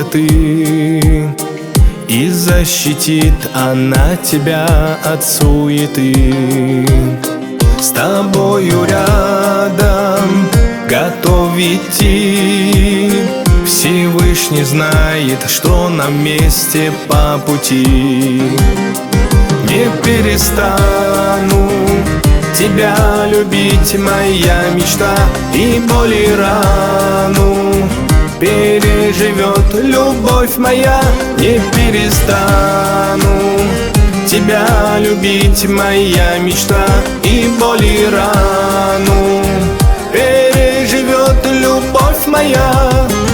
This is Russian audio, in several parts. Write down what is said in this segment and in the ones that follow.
высоты, и защитит она тебя от суеты. С тобою рядом готов идти, Всевышний знает, что нам вместе по пути. Не перестану тебя любить, моя мечта, и боль и рану переживет любовь моя. Не перестану тебя любить, моя мечта, и боль и рану переживет любовь моя.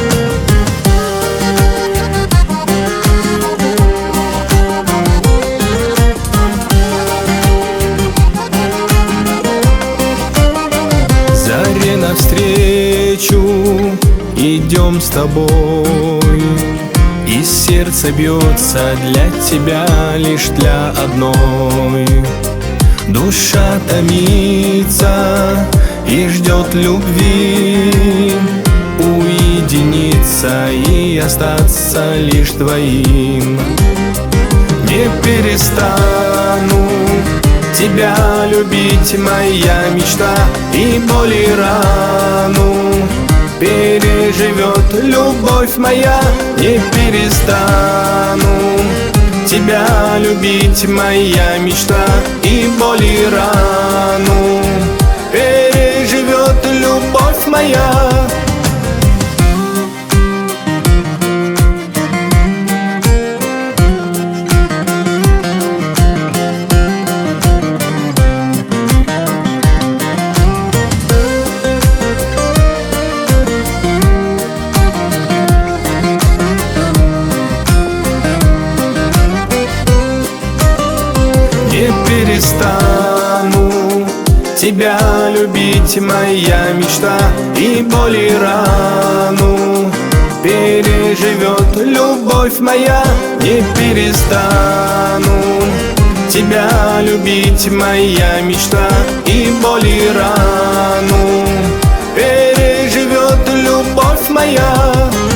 Заре навстречу идем с тобой, и сердце бьется для тебя, лишь для одной. Душа томится и ждет любви, уединиться и остаться лишь твоим. Не перестану тебя любить, моя мечта, и боль и рану переживет любовь моя. Не перестану тебя любить, моя мечта, и боль и рану переживет любовь моя. Не перестану тебя любить, моя мечта, и боль и рану переживет любовь моя. Не перестану тебя любить, моя мечта, и боль и рану переживет любовь моя.